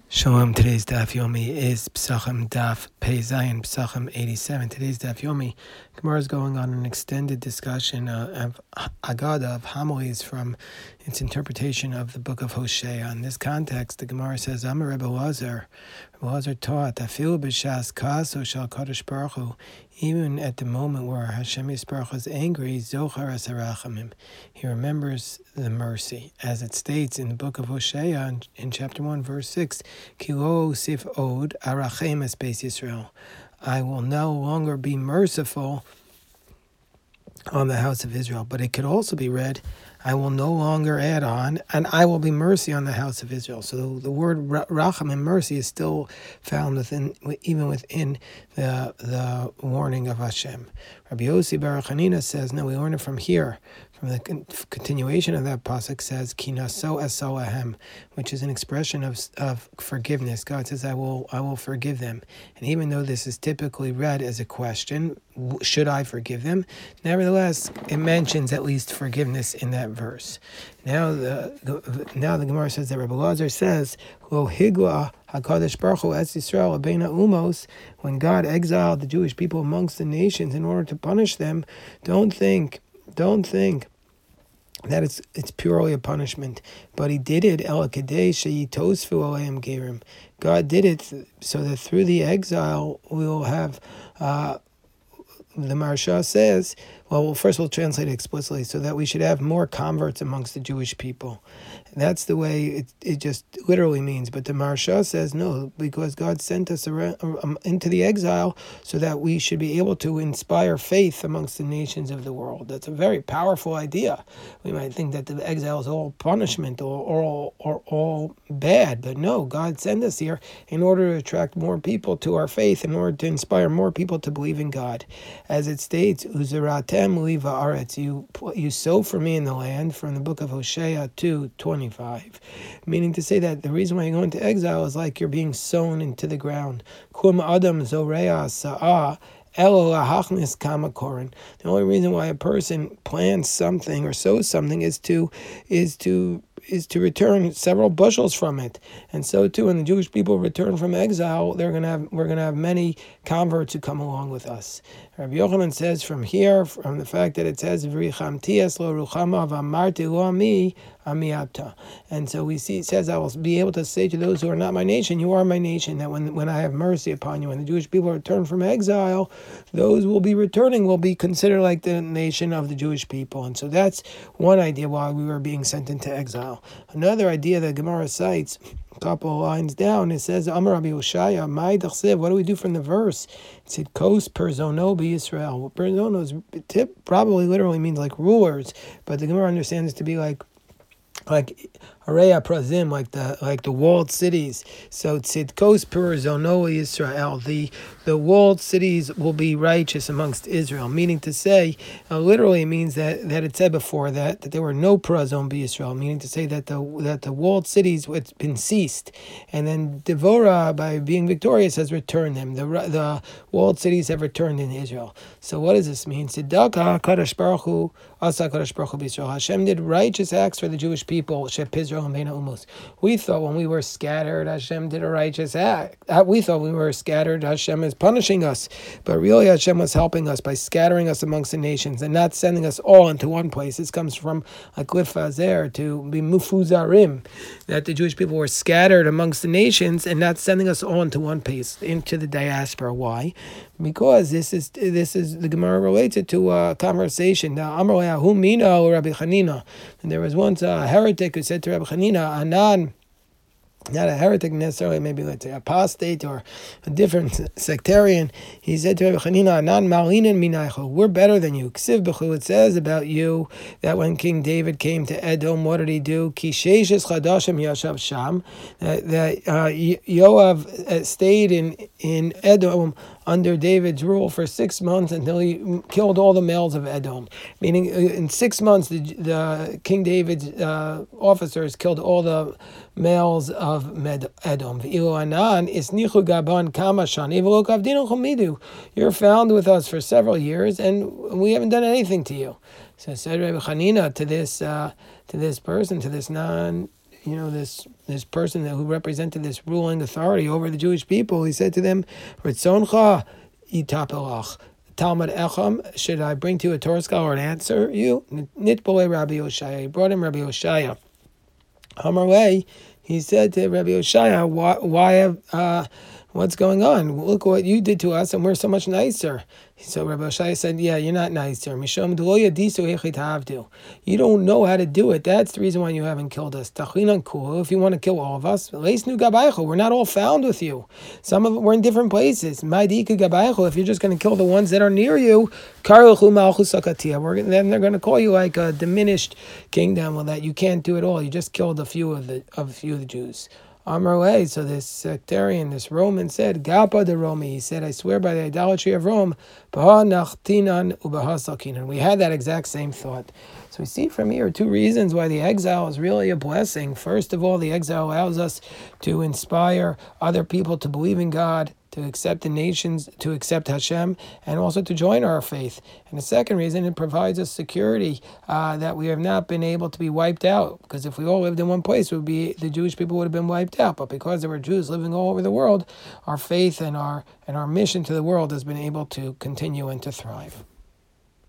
Shalom. Today's Daf Yomi is Psachim Daf Pei Zayin Psachim 87. Today's Daf Yomi, Gemara is going on an extended discussion of Agada, of homilies from its interpretation of the book of Hosea. In this context, the Gemara says, Amar Rebbe Lazar taught, Afilu b'shas kaso shal Kadosh Baruch Hu, even at the moment where Hashem Yisparach is angry, Zochar es harachamim, he remembers the mercy, as it states in the book of Hosea in chapter 1, verse 6, Ki lo sif od arachem es beis Yisrael, I will no longer be merciful on the house of Israel. But it could also be read, I will no longer add on, and I will be mercy on the house of Israel. So the word racham and mercy is still found even within the warning of Hashem. Rabbi Yossi Bar Chanina says, no, we learn it from here. From the continuation of that pasuk says, Ki naso eso ahem, which is an expression of forgiveness. God says, I will forgive them. And even though this is typically read as a question, should I forgive them? Nevertheless, it mentions at least forgiveness in that verse. Now the Gemara says that Rebbe Lazar says, Lo higla HaKadosh Baruch Hu es Yisrael abeina umos, when God exiled the Jewish people amongst the nations in order to punish them, don't think that it's purely a punishment, but He did it el kadei sheyitosfu aleim gerim. God did it so that through the exile we will have. The Maharsha says, well, first we'll translate it explicitly, so that we should have more converts amongst the Jewish people. And that's the way it just literally means. But the Maharsha says, no, because God sent us into the exile so that we should be able to inspire faith amongst the nations of the world. That's a very powerful idea. We might think that the exile is all punishment or all bad, but no, God sent us here in order to attract more people to our faith, in order to inspire more people to believe in God. As it states, Uzeratem li va'aretz, you sow for me in the land, from the book of Hosea 2:25, meaning to say that the reason why you go into exile is like you're being sown into the ground. Kum adam zorea sa'ah elo lahachnis kama koren. The only reason why a person plants something or sows something is to return several bushels from it. And so too, when the Jewish people return from exile, we're gonna have many converts who come along with us. Rabbi Yochanan says from the fact that it says V'richamtias lo ruchama v'amarti lo ami amiata. And so we see it says, I will be able to say to those who are not my nation, you are my nation, that when I have mercy upon you, when the Jewish people return from exile, those will be considered like the nation of the Jewish people. And so that's one idea why we were being sent into exile. Another idea that Gemara cites a couple of lines down, it says, Amar Rabbi Hoshaya, Mai Dachsev, what do we do from the verse? It said, Kos perzono b'Yisrael. Well, perzono probably literally means like rulers, but the Gemara understands it to be like Areya Prazim, like the walled cities. So Tzidkos Perzono Yisrael, the walled cities will be righteous amongst Israel. Meaning to say, literally means that it said before that there were no Prazon be Israel. Meaning to say that the walled cities had been ceased, and then Devorah, by being victorious, has returned them. The walled cities have returned in Israel. So what does this mean? Tzedakah Kadosh Baruch Hu Asa Kadosh Baruch Hu b'Yisrael. Hashem did righteous acts for the Jewish people. We thought when we were scattered, Hashem did a righteous act. We thought when we were scattered, Hashem is punishing us. But really, Hashem was helping us by scattering us amongst the nations and not sending us all into one place. This comes from like Lifazer to be mufuzarim, that the Jewish people were scattered amongst the nations and not sending us all into one place, into the diaspora. Why? Because this is the Gemara relates it to a conversation. Now, Amar Mina or Rabbi Chanina, and there was once a heretic who said to Rabbi Chanina, Anan, not a heretic necessarily, maybe let's say apostate or a different sectarian. He said to Rabbi Chanina, Anan malinin minaycho, we're better than you. Ksiv b'chu, it says about you that when King David came to Edom, what did he do? Ki sheishes chadashim yashav sham, that Yoav stayed in Edom under David's rule for 6 months until he killed all the males of Edom. Meaning, in 6 months, the King David's officers killed all the males of Edom. You're found with us for several years, and we haven't done anything to you. So said Rabbi Chanina to this person, to this non this person who represented this ruling authority over the Jewish people, he said to them, Ritzoncha itapelach. Talmud Echam, should I bring to you a Torah scholar and answer you? Nitbole Rabbi Oshaya. He brought him Rabbi Oshaya. Hamarway, he said to Rabbi Oshaya, what's going on? Look what you did to us, and we're so much nicer. So Rabbi Oshaya said, yeah, you're not nicer. You don't know how to do it. That's the reason why you haven't killed us. If you want to kill all of us, we're not all found with you. Some of we're in different places. If you're just going to kill the ones that are near you, then they're going to call you like a diminished kingdom. Well, that you can't do it all. You just killed a few of the Jews. Amar, so this sectarian, this Roman said, Gapa de Romi, he said, I swear by the idolatry of Rome, we had that exact same thought. So we see from here two reasons why the exile is really a blessing. First of all, the exile allows us to inspire other people to believe in God, to accept the nations, to accept Hashem, and also to join our faith. And the second reason, it provides us security that we have not been able to be wiped out. Because if we all lived in one place, the Jewish people would have been wiped out. But because there were Jews living all over the world, our faith and our mission to the world has been able to continue and to thrive.